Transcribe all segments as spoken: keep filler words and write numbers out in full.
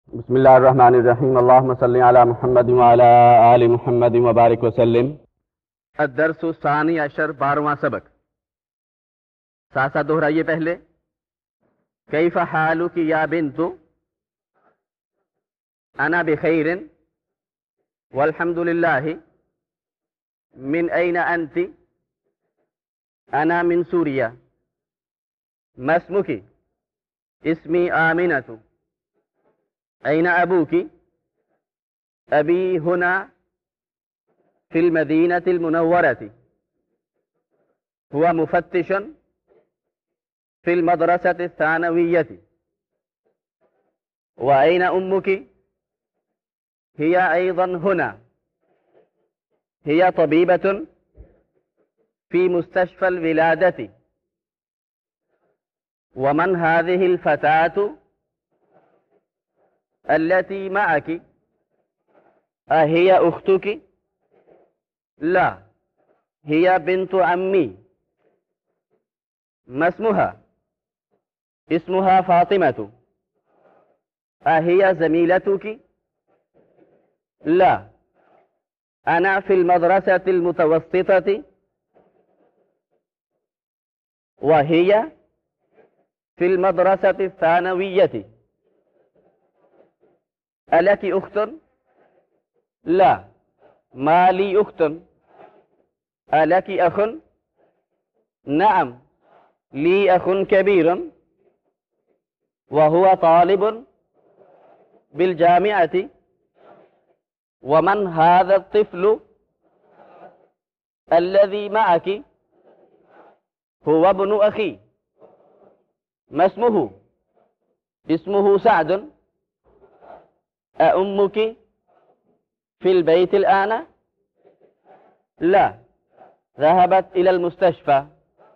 بسم اللہ الرحمن الرحیم اللہم صلی علی محمد وعلی آل محمد وبارک وسلم۔ الدرس الثانی عشر، بارہواں سبق۔ ساتھ ساتھ دہرائیے پہلے۔ کیف حالک یا بنت؟ انا بخیر والحمد للہ۔ من این انت؟ انا من سوریا۔ ما اسمک؟ اسمی آمنۃ۔ أين أبوك؟ أبي هنا في المدينة المنورة، هو مفتش في المدرسة الثانوية. وأين أمك؟ هي أيضا هنا، هي طبيبة في مستشفى الولادة. ومن هذه الفتاة التي معك؟ أهي أختك؟ لا، هي بنت عمي. ما اسمها؟ اسمها فاطمة. أهي زميلتك؟ لا، أنا في المدرسة المتوسطة وهي في المدرسة الثانوية. ألك أخت؟ لا، ما لي أخت. ألك أخ؟ نعم، لي أخ كبير وهو طالب بالجامعة. ومن هذا الطفل الذي معك؟ هو ابن أخي. ما اسمه؟ اسمه سعد. أأمك في البيت الآن؟ لا، ذهبت إلى المستشفى.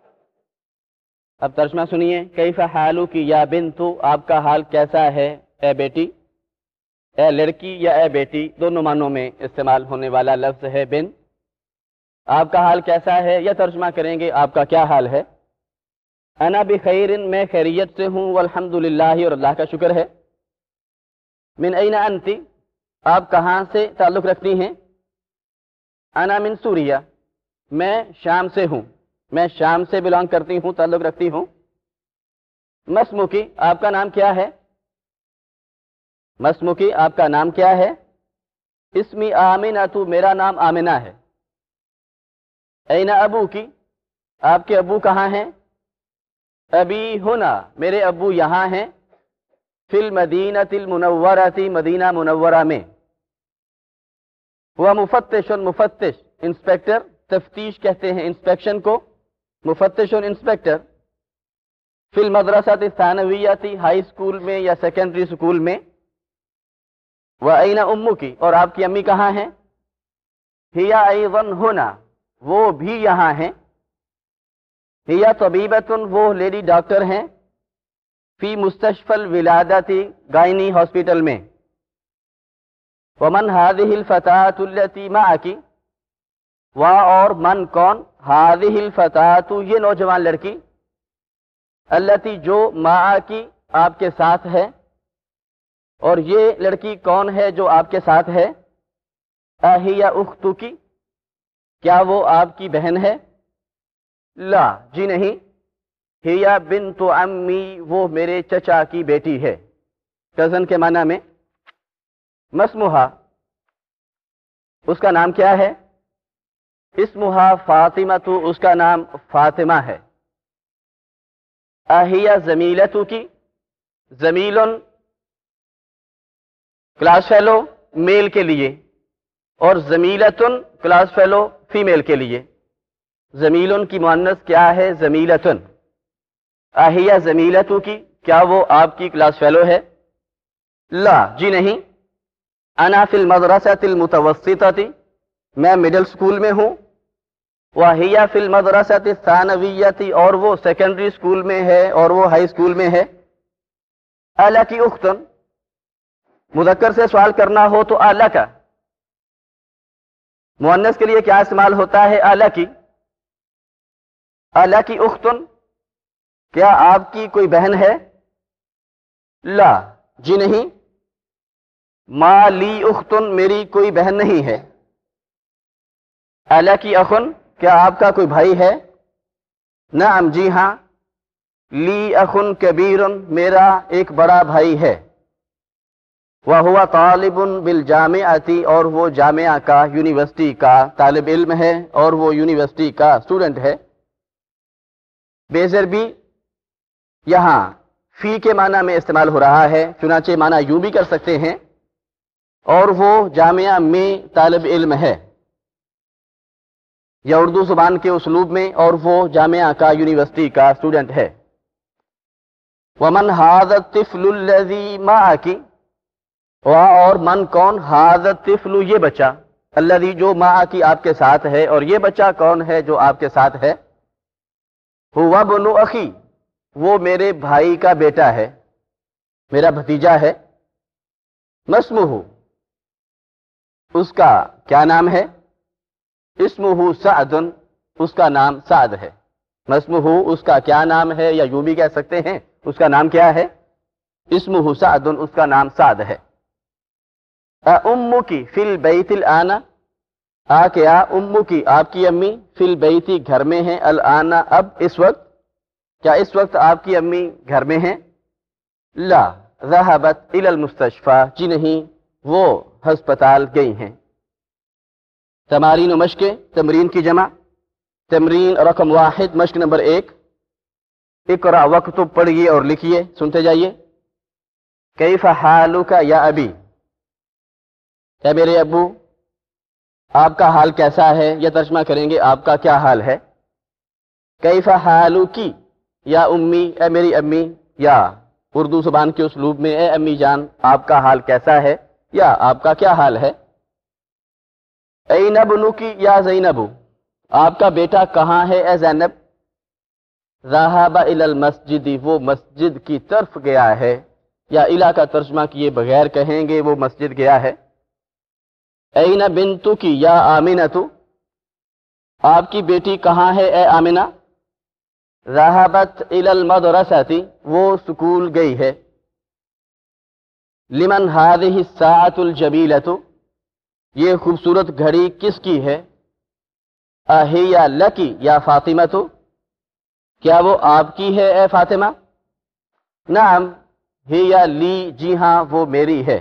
اب ترجمہ سنیے۔ کیف حالک یا بنت؟ آپ کا حال کیسا ہے اے بیٹی؟ اے لڑکی یا اے بیٹی، دونوں معنوں میں استعمال ہونے والا لفظ ہے بن۔ آپ کا حال کیسا ہے یا ترجمہ کریں گے آپ کا کیا حال ہے؟ انا بخیر، میں خیریت سے ہوں، والحمد للہ، اور اللہ کا شکر ہے۔ من این انت؟ آپ کہاں سے تعلق رکھتی ہیں؟ انا من سوریا، میں شام سے ہوں، میں شام سے بلانگ کرتی ہوں، تعلق رکھتی ہوں۔ ما اسمک؟ آپ کا نام کیا ہے؟ ما اسمک؟ آپ کا نام کیا ہے؟ اسمی آمنۃ، میرا نام آمنہ ہے۔ این ابوک؟ آپ کے ابو کہاں ہیں؟ ابی ہنا، میرے ابو یہاں ہیں۔ فی المدینۃ المنورۃ، مدینہ منورہ میں۔ وہ مفتش، مفتش انسپیکٹر، تفتیش کہتے ہیں انسپیکشن کو، مفتش انسپیکٹر۔ فی المدرسۃ الثانویۃ، ہائی اسکول میں یا سیکنڈری اسکول میں۔ وأین امک؟ اور آپ کی امی کہاں ہیں؟ ہی ایضا ہنا، وہ بھی یہاں ہیں۔ ہی طبیبۃ، وہ لیڈی ڈاکٹر ہیں۔ فی مستشفى الولادة، گائنی ہاسپٹل میں۔ ومن هذه الفتاة التي معك؟ وہاں اور من کون؟ هذه الفتاة، یہ نوجوان لڑکی۔ التي، جو، معك، آپ کے ساتھ ہے۔ اور یہ لڑکی کون ہے جو آپ کے ساتھ ہے؟ اہی اختک؟ کیا وہ آپ کی بہن ہے؟ لا، جی نہیں۔ ہیا بنت عمی، وہ میرے چچا کی بیٹی ہے، کزن کے معنی میں۔ مسمہا، اس کا نام کیا ہے؟ اسمہا فاطمۃ، اس کا نام فاطمہ ہے۔ اہیا زمیلتک؟ زمیل کلاس فیلو میل کے لیے، اور زمیلتن کلاس فیلو فیمیل کے لیے۔ زمیلن کی مؤنث کیا ہے؟ زمیلتن۔ اہیا زمیلتک؟ کیا وہ آپ کی کلاس فیلو ہے؟ لا، جی نہیں۔ انا فی المدرسۃ المتوسطۃ، میں مڈل اسکول میں ہوں۔ وہی فی المدرسۃ الثانویۃ، اور وہ سیکنڈری اسکول میں ہے اور وہ ہائی اسکول میں ہے۔ الک اخت؟ مذکر سے سوال کرنا ہو تو الک، مؤنث کے لیے کیا استعمال ہوتا ہے؟ الک۔ الک اخت؟ کیا آپ کی کوئی بہن ہے؟ لا، جی نہیں۔ ما لی اختن میری کوئی بہن نہیں ہے. الکی اخن کیا آپ کا کوئی بھائی ہے؟ نعم جی ہاں. لی اخن کبیر میرا ایک بڑا بھائی ہے. وہو طالب بالجامعۃ اور وہ جامعہ کا یونیورسٹی کا طالب علم ہے اور وہ یونیورسٹی کا اسٹوڈنٹ ہے. بیزر بھی یہاں فی کے معنی میں استعمال ہو رہا ہے، چنانچہ معنی یوں بھی کر سکتے ہیں اور وہ جامعہ میں طالب علم ہے، یا اردو زبان کے اسلوب میں اور وہ جامعہ کا یونیورسٹی کا اسٹوڈنٹ ہے. ومن ھذا الطفل الذی معک اور من کون، ھذا الطفل یہ بچہ، الذی جو معک آپ کے ساتھ ہے، اور یہ بچہ کون ہے جو آپ کے ساتھ ہے؟ هو ابن اخی وہ میرے بھائی کا بیٹا ہے، میرا بھتیجا ہے. مسمہ اس کا کیا نام ہے؟ اسمہ سعد اس کا نام سعد ہے. مسمہ اس کا کیا نام ہے، یا یوں بھی کہہ سکتے ہیں اس کا نام کیا ہے؟ اسمہ سعد اس کا نام سعد ہے. امکی فی البیت الآن آ کیا امکی آپ کی امی فی البیتی گھر میں ہیں، الآن اب اس وقت، کیا اس وقت آپ کی امی گھر میں ہیں؟ لا ذهبت الى المستشفى جی نہیں وہ ہسپتال گئی ہیں. تمارین و مشقیں، تمرین کی جمع. تمرین رقم واحد، مشق نمبر ایک. اقرا وکتب پڑھیے اور لکھیے، سنتے جائیے. کیف حالک یا ابی اے میرے ابو آپ کا حال کیسا ہے، یا ترجمہ کریں گے آپ کا کیا حال ہے. کیف حالکی یا امی اے میری امی، یا اردو زبان کے اسلوب میں اے امی جان آپ کا حال کیسا ہے یا آپ کا کیا حال ہے. این ابنکی یا زینب آپ کا بیٹا کہاں ہے اے زینب. ذهب الی المسجد وہ مسجد کی طرف گیا ہے، یا الی کا ترجمہ کیے بغیر کہیں گے وہ مسجد گیا ہے. این بنتکی یا آمنۃ آپ کی بیٹی کہاں ہے اے آمنہ. ذهبت الی المدرسۃ وہ سکول گئی ہے. لمن هذه الساعة الجمیلۃ یہ خوبصورت گھڑی کس کی ہے. اہیا لکی یا فاطمۃ کیا وہ آپ کی ہے اے فاطمہ. نعم ہیا لی جی ہاں وہ میری ہے.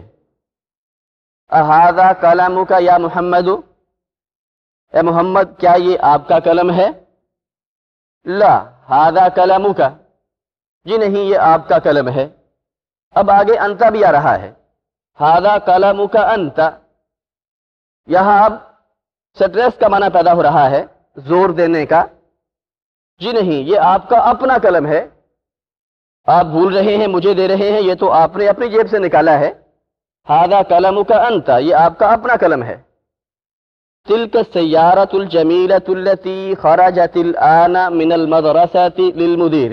اہذا کلامک یا محمد اے محمد کیا یہ آپ کا قلم ہے. لا ھذا کلامک جی نہیں یہ آپ کا قلم ہے. اب آگے انت بھی آ رہا ہے. ھذا کلامک انت یہاں اب سٹریس کا معنی پیدا ہو رہا ہے، زور دینے کا. جی نہیں یہ آپ کا اپنا قلم ہے، آپ بھول رہے ہیں مجھے دے رہے ہیں، یہ تو آپ نے اپنی جیب سے نکالا ہے. ھذا کلامک انت یہ آپ کا اپنا قلم ہے. تلک السیارۃ الجمیلۃ التی خرجت الآن من المدرسۃ للمدیر.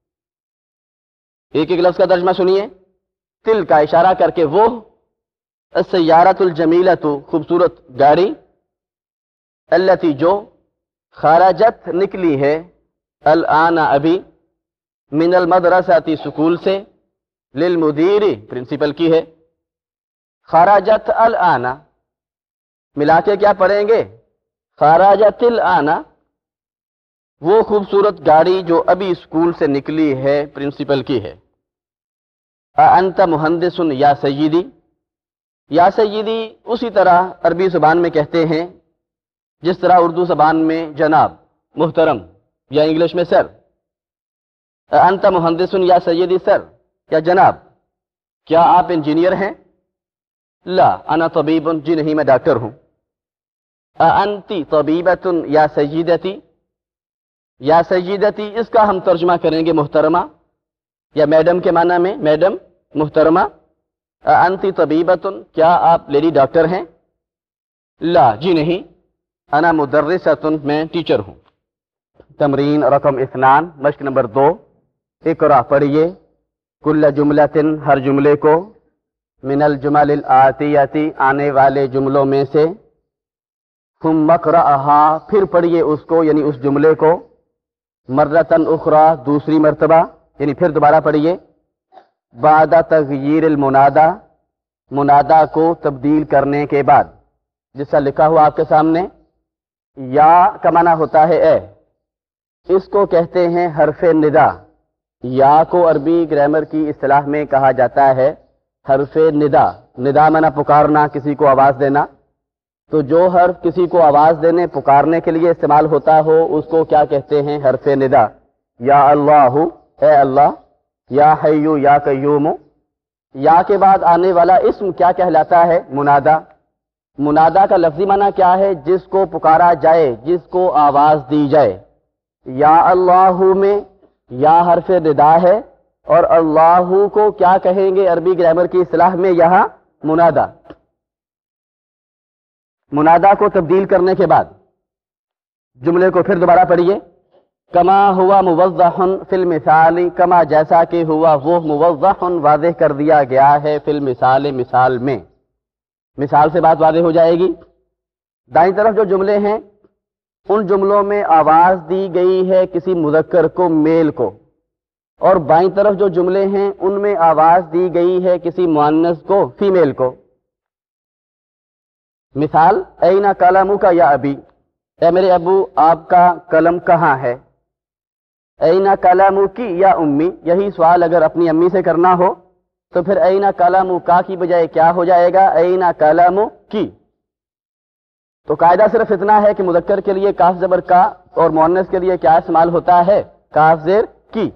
ایک ایک لفظ کا ترجمہ سنیے. تل کا اشارہ کر کے وہ، السیارۃ الجمیلۃ خوبصورت گاڑی، التی جو، خرجت نکلی ہے، الآن ابھی، من المدرسۃ سکول سے، للمدیر پرنسپل کی ہے. خرجت الآن ملا کے کیا پڑھیں گے؟ خرجت الآن وہ خوبصورت گاڑی جو ابھی اسکول سے نکلی ہے پرنسپل کی ہے. انت مہندس یا سیدی یا سیدی اسی طرح عربی زبان میں کہتے ہیں جس طرح اردو زبان میں جناب، محترم، یا انگلش میں سر. انت مہندس یا سیدی سر یا جناب کیا آپ انجینئر ہیں. لا انا طبیب جی نہیں میں ڈاکٹر ہوں. انتی طبیبۃ یا سیدتی یا سیدتی اس کا ہم ترجمہ کریں گے محترمہ یا میڈم کے معنی میں، میڈم محترمہ. انتی طبیبۃ کیا آپ لیڈی ڈاکٹر ہیں. لا جی نہیں انا مدرسۃ میں ٹیچر ہوں. تمرین رقم اثنان، مشق نمبر دو. اقرا پڑھیے کل جملۃ ہر جملے کو، من الجمل الآتیتی آنے والے جملوں میں سے، ثم اقرأها پھر پڑھیے اس کو یعنی اس جملے کو، مرتن اخرى دوسری مرتبہ یعنی پھر دوبارہ پڑھیے، بعد تغییر المنادى منادا کو تبدیل کرنے کے بعد، جس کا لکھا ہوا آپ کے سامنے یا کا معنی ہوتا ہے اے، اس کو کہتے ہیں حرف ندا۔ یا کو عربی گرامر کی اصطلاح میں کہا جاتا ہے حرف ندا۔ ندا معنی پکارنا، کسی کو آواز دینا، تو جو حرف کسی کو آواز دینے پکارنے کے لیے استعمال ہوتا ہو اس کو کیا کہتے ہیں؟ حرف ندا۔ یا اللہ، اے اللہ، یا حیو، یا قیوم۔ یا کے بعد آنے والا اسم کیا کہلاتا ہے؟ منادا۔ منادا کا لفظی معنی کیا ہے؟ جس کو پکارا جائے، جس کو آواز دی جائے۔ یا اللہ میں یا حرف ندا ہے، اور اللہ کو کیا کہیں گے عربی گرامر کی اصطلاح میں؟ یہاں منادا۔ منادا کو تبدیل کرنے کے بعد جملے کو پھر دوبارہ پڑھیے۔ کما ہوا موضح فی المثال، کما جیسا کہ ہوا وہ موضح واضح کر دیا گیا ہے فی المثال مثال میں۔ مثال سے بات واضح ہو جائے گی۔ دائیں طرف جو جملے ہیں ان جملوں میں آواز دی گئی ہے کسی مذکر کو، میل کو، اور بائیں طرف جو جملے ہیں ان میں آواز دی گئی ہے کسی مؤنث کو، فیمیل کو۔ مثال، این قلمک یا ابی، اے میرے ابو آپ کا قلم کہاں ہے؟ این قلمکی یا امی، یہی سوال اگر اپنی امی سے کرنا ہو تو پھر این قلمکا کی بجائے کیا ہو جائے گا؟ این قلمکی۔ تو قاعدہ صرف اتنا ہے کہ مذکر کے لیے کاف زبر کا اور مؤنث کے لیے کیا استعمال ہوتا ہے؟ کاف زیر کی۔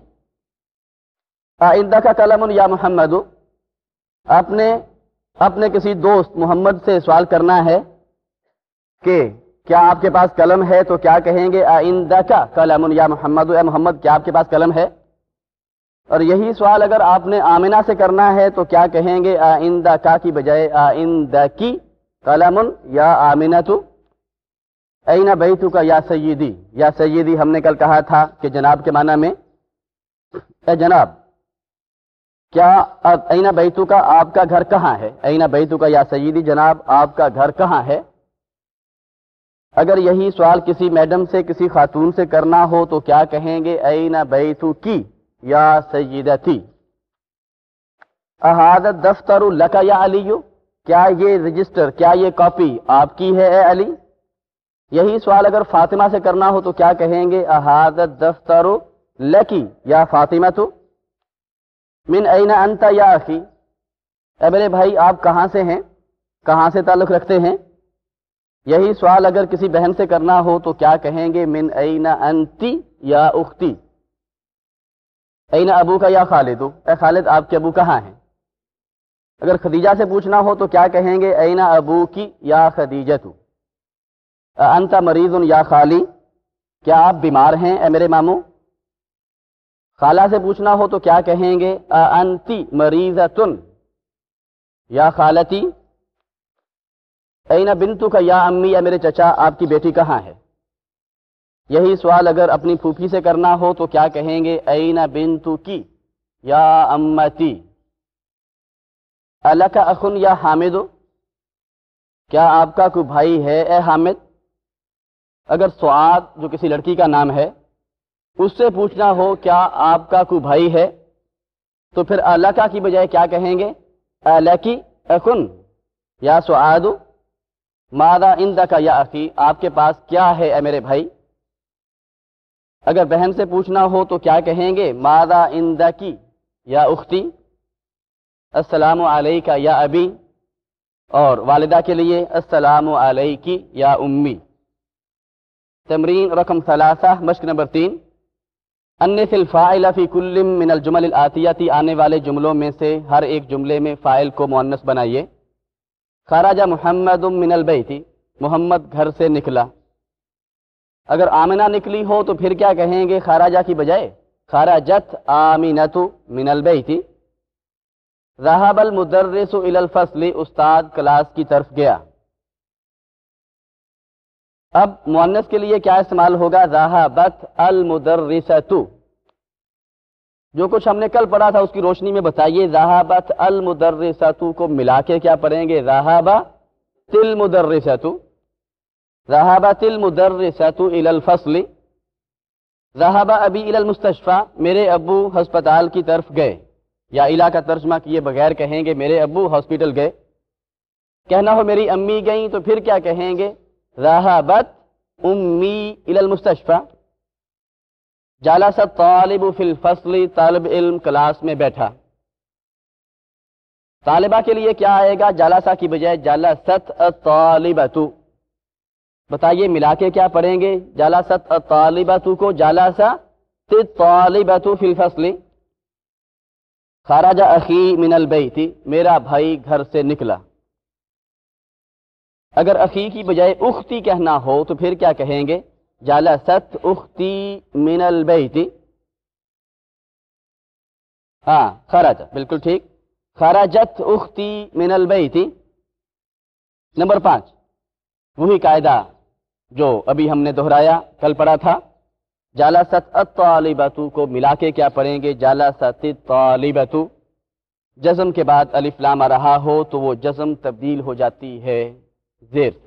عندک قلم یا محمد، اپنے اپنے کسی دوست محمد سے سوال کرنا ہے کہ کیا آپ کے پاس قلم ہے، تو کیا کہیں گے؟ عندک قلم یا محمد، اے محمد کیا آپ کے پاس قلم ہے؟ اور یہی سوال اگر آپ نے آمنہ سے کرنا ہے تو کیا کہیں گے؟ عندک کی بجائے عندکی قلم یا آمنۃ۔ این بیتک یا سیدی، یا سیدی ہم نے کل کہا تھا کہ جناب کے معنی میں اے جناب، کیا این بیتک آپ کا گھر کہاں ہے؟ این بیتک یا سیدی، جناب آپ کا گھر کہاں ہے؟ اگر یہی سوال کسی میڈم سے، کسی خاتون سے کرنا ہو تو کیا کہیں گے؟ این بیتکی یا سیدتی۔ اہذا الدفتر لک یا علی، کیا یہ رجسٹر، کیا یہ کاپی آپ کی ہے اے علی؟ یہی سوال اگر فاطمہ سے کرنا ہو تو کیا کہیں گے؟ اہذا الدفتر لکی یا فاطمۃ۔ من این انت یا اخی، اے میرے بھائی آپ کہاں سے ہیں، کہاں سے تعلق رکھتے ہیں؟ یہی سوال اگر کسی بہن سے کرنا ہو تو کیا کہیں گے؟ من این انتی یا اختی۔ این ابو کا یا خالد، اے خالد آپ کے ابو کہاں ہیں؟ اگر خدیجہ سے پوچھنا ہو تو کیا کہیں گے؟ این ابو کی یا خدیجۃ۔ انت مریض یا خالی، کیا آپ بیمار ہیں اے میرے ماموں؟ خالہ سے پوچھنا ہو تو کیا کہیں گے؟ انتی مریضۃ یا خالتی۔ این بنتک یا امی، اے میرے چچا آپ کی بیٹی کہاں ہے؟ یہی سوال اگر اپنی پھوپھی سے کرنا ہو تو کیا کہیں گے؟ این بنتکی یا امتی۔ الک اخ یا حامد، کیا آپ کا کوئی بھائی ہے اے حامد؟ اگر سعاد جو کسی لڑکی کا نام ہے اس سے پوچھنا ہو کیا آپ کا کوئی بھائی ہے تو پھر الکا کی بجائے کیا کہیں گے؟ الکی اخن یا سعاد۔ ماذا عندک یا اخی، آپ کے پاس کیا ہے اے میرے بھائی؟ اگر بہن سے پوچھنا ہو تو کیا کہیں گے؟ ماذا عندکی یا اختی۔ السلام علیکہ یا ابی، اور والدہ کے لیے السلام علیکی یا امی۔ تمرین رقم ثلاثہ، مشق نمبر تین۔ انث الفاعل فی کل من الجمل الآتیہ، آنے والے جملوں میں سے ہر ایک جملے میں فاعل کو مؤنث بنائیے۔ خرج محمد من البیت، محمد گھر سے نکلا۔ اگر آمنہ نکلی ہو تو پھر کیا کہیں گے؟ خرجہ کی بجائے خرجت آمنۃ من البیت۔ ذهب المدرس الى الفصل، استاد کلاس کی طرف گیا۔ اب مؤنث کے لیے کیا استعمال ہوگا؟ ذهبت المدرسۃ۔ جو کچھ ہم نے کل پڑھا تھا اس کی روشنی میں بتائیے، ذهبت المدرسۃ کو ملا کے کیا پڑھیں گے؟ ذهبت المدرسۃ، ذهبت المدرسۃ الى الفصل۔ ذهب ابی الى المستشفى، میرے ابو ہسپتال کی طرف گئے، یا الہ کا ترجمہ کیے بغیر کہیں گے میرے ابو ہاسپٹل گئے۔ کہنا ہو میری امی گئیں تو پھر کیا کہیں گے؟ ذہبت امی الی المستشفی، جلس الطالب فی الفصل، طالب علم کلاس میں بیٹھا۔ طالبہ کے لیے کیا آئے گا؟ جلسہ کی بجائے جلست الطالبۃ۔ بتائیے ملا کے کیا پڑھیں گے؟ جلست الطالبۃ کو جلست الطالبۃ فی الفصل۔ خرج اخی من البیت، میرا بھائی گھر سے نکلا۔ اگر اخی کی بجائے اختی کہنا ہو تو پھر کیا کہیں گے؟ جلست اختی من البیت۔ ہاں خرج، بالکل ٹھیک، خرجت اختی من البیت۔ نمبر پانچ، وہی قاعدہ جو ابھی ہم نے دہرایا، کل پڑھا تھا، جلست الطالبۃ کو ملا کے کیا پڑھیں گے؟ جلست الطالبۃ۔ جزم کے بعد الف لام آ رہا ہو تو وہ جزم تبدیل ہو جاتی ہے زیر سے۔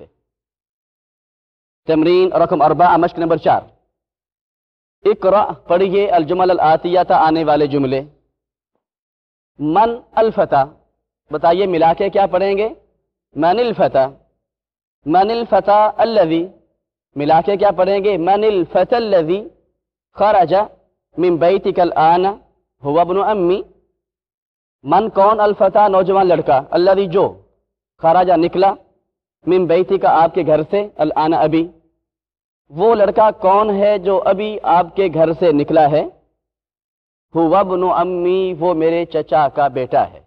تمرین رقم اربع، مشق نمبر چار، اقرأ، پڑھیے الجمل الآتیہ، آنے والے جملے۔ من الفتى، بتائیے ملا کے کیا پڑھیں گے؟ من الفتى، من الفتى الذي، ملا کے کیا پڑھیں گے؟ من الفتى الذي خرج من بيتك الآن هو ابن أمي۔ من کون؟ الفتى نوجوان لڑکا، الذي جو، خرج نکلا، من بیتی کا آپ کے گھر سے، الآن ابھی، وہ لڑکا کون ہے جو ابھی آپ کے گھر سے نکلا ہے؟ هو ابن امی، وہ میرے چچا کا بیٹا ہے۔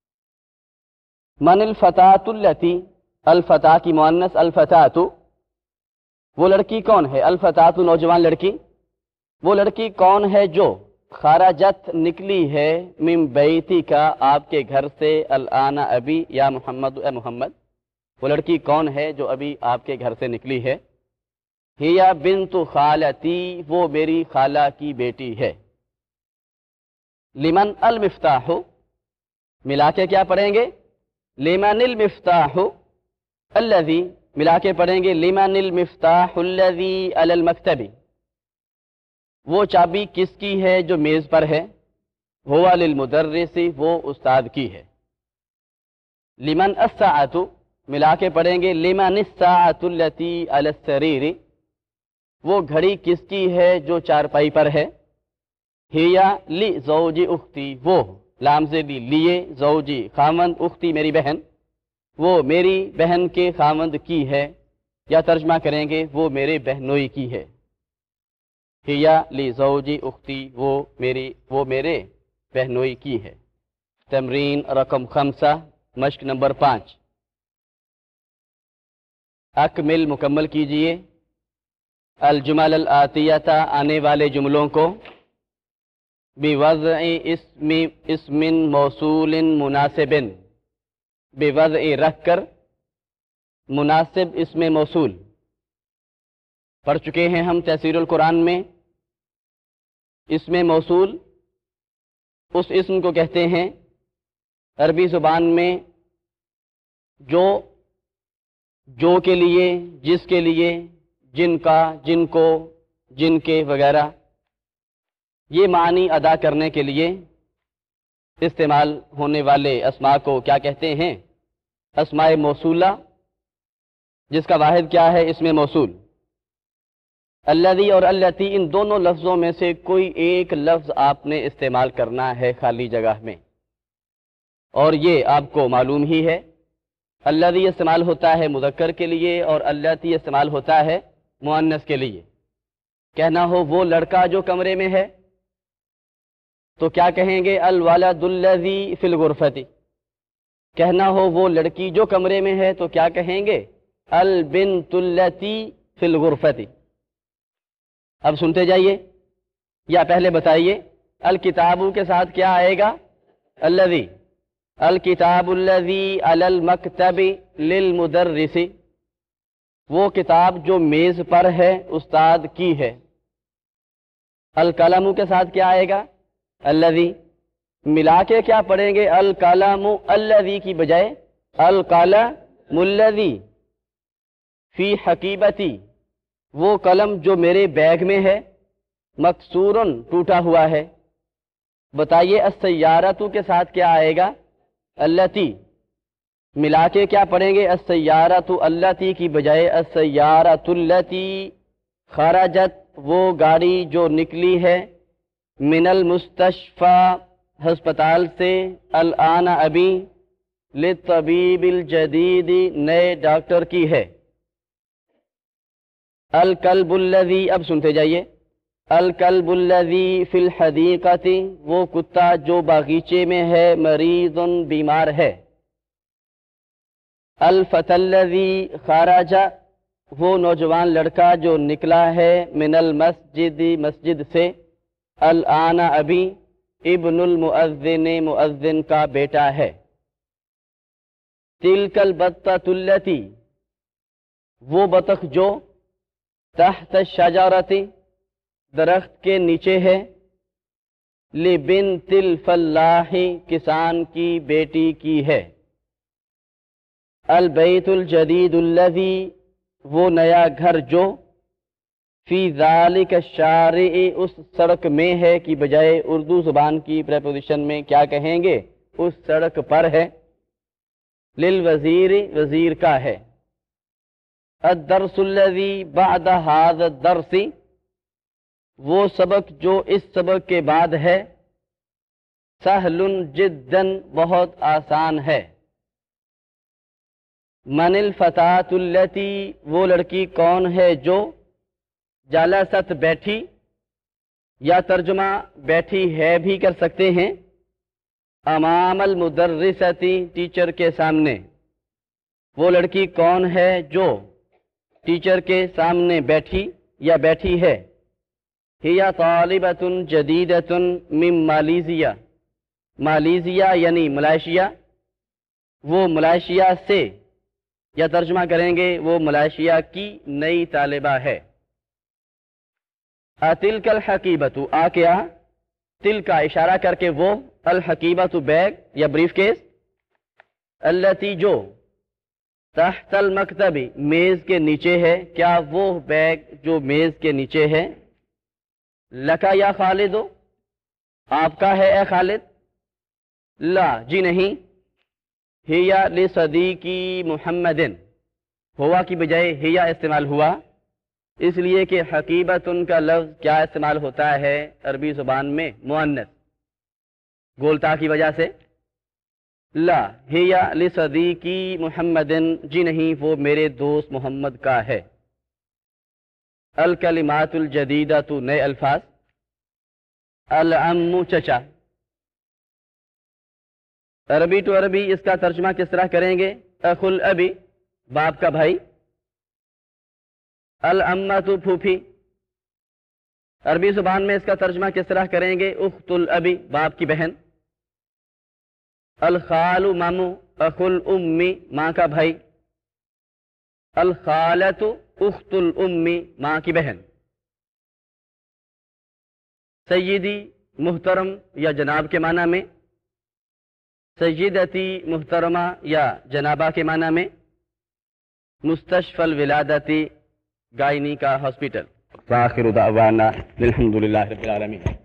من الفتاة التي، الفتاة کی مؤنث الفتاة، وہ لڑکی کون ہے؟ الفتاة نوجوان لڑکی، وہ لڑکی کون ہے جو خرجت نکلی ہے، من بیتی کا آپ کے گھر سے، الآن ابھی، یا محمد، اے محمد، وہ لڑکی کون ہے جو ابھی آپ کے گھر سے نکلی ہے؟ ہی بنت خالتی، وہ میری خالہ کی بیٹی ہے۔ لمن المفتاح، ملا کے کیا پڑھیں گے؟ لمن المفتاح الذی، ملا کے پڑھیں گے لمن المفتاح الذی علی المکتب، وہ چابی کس کی ہے جو میز پر ہے؟ ہوا للمدرس، وہ استاد کی ہے۔ لمن الساعۃ، ملا کے پڑھیں گے لمن الساعۃ التی علی السریر، وہ گھڑی کس کی ہے جو چارپائی پر ہے؟ ہیا لی زوجی اختی، وہ لام سے لی، لیے، زوجی خامند، اختی میری بہن، وہ میری بہن کے خامند کی ہے، یا ترجمہ کریں گے وہ میرے بہنوئی کی ہے۔ ہیا لی زوجی اختی، وہ میری وہ میرے بہنوئی کی ہے۔ تمرین رقم خمسہ، مشق نمبر پانچ، اکمل، مکمل کیجئے الجمل الآتیہ، آنے والے جملوں کو، بوضع اسم اسم موصول مناسب، بوضع رکھ کر مناسب اسم موصول۔ پڑھ چکے ہیں ہم تفسیر القرآن میں، اسم موصول اس اسم کو کہتے ہیں عربی زبان میں جو جو کے لیے، جس کے لیے، جن کا، جن کو، جن کے وغیرہ، یہ معنی ادا کرنے کے لیے استعمال ہونے والے اسماء کو کیا کہتے ہیں؟ اسماء موصولہ، جس کا واحد کیا ہے؟ اسم موصول۔ الذی اور التی، ان دونوں لفظوں میں سے کوئی ایک لفظ آپ نے استعمال کرنا ہے خالی جگہ میں، اور یہ آپ کو معلوم ہی ہے۔ الذی استعمال ہوتا ہے مذکر کے لیے اور التی استعمال ہوتا ہے مؤنث کے لیے۔ کہنا ہو وہ لڑکا جو کمرے میں ہے تو کیا کہیں گے؟ الولد الذی فی الغرفۃ۔ کہنا ہو وہ لڑکی جو کمرے میں ہے تو کیا کہیں گے؟ البنت التی فی الغرفۃ۔ اب سنتے جائیے، یا پہلے بتائیے الکتابو کے ساتھ کیا آئے گا؟ الذی، الکتاب الذی علی المکتب للمدرس، وہ کتاب جو میز پر ہے استاد کی ہے۔ القلم کے ساتھ کیا آئے گا؟ الذی، ملا کے کیا پڑھیں گے؟ القلم الذی کی بجائے القلم الذی فی حقیبتی، وہ قلم جو میرے بیگ میں ہے، مکسورن، ٹوٹا ہوا ہے۔ بتائیے السیارۃ کے ساتھ کیا آئے گا؟ التی، ملا کے کیا پڑھیں گے؟ السیارۃ التی کی بجائے السیارۃ التی خرجت وہ گاڑی جو نکلی ہے من المستشفى ہسپتال سے الآن ابھی للطبیب الجدید نئے ڈاکٹر کی ہے. الکلب الذی اب سنتے جائیے الکلب الذی فی الحدیقۃ وہ کتا جو باغیچے میں ہے مریض بیمار ہے. الفتى الذی خرج وہ نوجوان لڑکا جو نکلا ہے من المسجد مسجد سے الآن ابھی ابن المؤذن مؤذن کا بیٹا ہے. تلک البطۃ التی وہ بطخ جو تحت الشجرۃ درخت کے نیچے ہے لبنت الفلاح کسان کی بیٹی کی ہے. البیت الجدید الذی وہ نیا گھر جو فی ذالک الشارع اس سڑک میں ہے کی بجائے اردو زبان کی پریپوزیشن میں کیا کہیں گے؟ اس سڑک پر ہے. للوزیر وزیر کا ہے. الدرس الذی بعد ھذا الدرس وہ سبق جو اس سبق کے بعد ہے سہل جدا بہت آسان ہے. من الفتاة التی وہ لڑکی کون ہے جو جلست بیٹھی یا ترجمہ بیٹھی ہے بھی کر سکتے ہیں امام المدرستی ٹیچر کے سامنے. وہ لڑکی کون ہے جو ٹیچر کے سامنے بیٹھی یا بیٹھی ہے. ہی طالبۃ جدیدۃ من مالیزیا مالیزیا یعنی ملائیشیا وہ ملائیشیا سے یا ترجمہ کریں گے وہ ملائیشیا کی نئی طالبہ ہے. تلک الحقیبۃ آ کیا تل کا اشارہ کر کے وہ الحقیبۃ بیگ یا بریف کیس التی جو تحت المکتب میز کے نیچے ہے کیا وہ بیگ جو میز کے نیچے ہے. لکا یا خالد آپ کا ہے اے خالد. لا جی نہیں. ہیا لصدیقی محمد ہوا کی بجائے ہیا استعمال ہوا اس لیے کہ حقیبت ان کا لفظ کیا استعمال ہوتا ہے عربی زبان میں مؤنث گولتا کی وجہ سے. لا ہیا لصدیقی محمد جی نہیں وہ میرے دوست محمد کا ہے. الکلمات الجدیدہ تو نئے الفاظ. العم چچا عربی ٹو عربی اس کا ترجمہ کس طرح کریں گے؟ اخ الابی باپ کا بھائی. الامۃ پھوپھی عربی زبان میں اس کا ترجمہ کس طرح کریں گے؟ اخت الابی باپ کی بہن. الخال مامو اخ الامی ماں کا بھائی. الخالۃ اخت الامی ماں کی بہن. سیدی محترم یا جناب کے معنی میں. سیدتی محترمہ یا جنابہ کے معنی میں. مستشفى الولادتی گائنی کا ہاسپٹل. وآخر دعوانا الحمد للہ رب العالمین.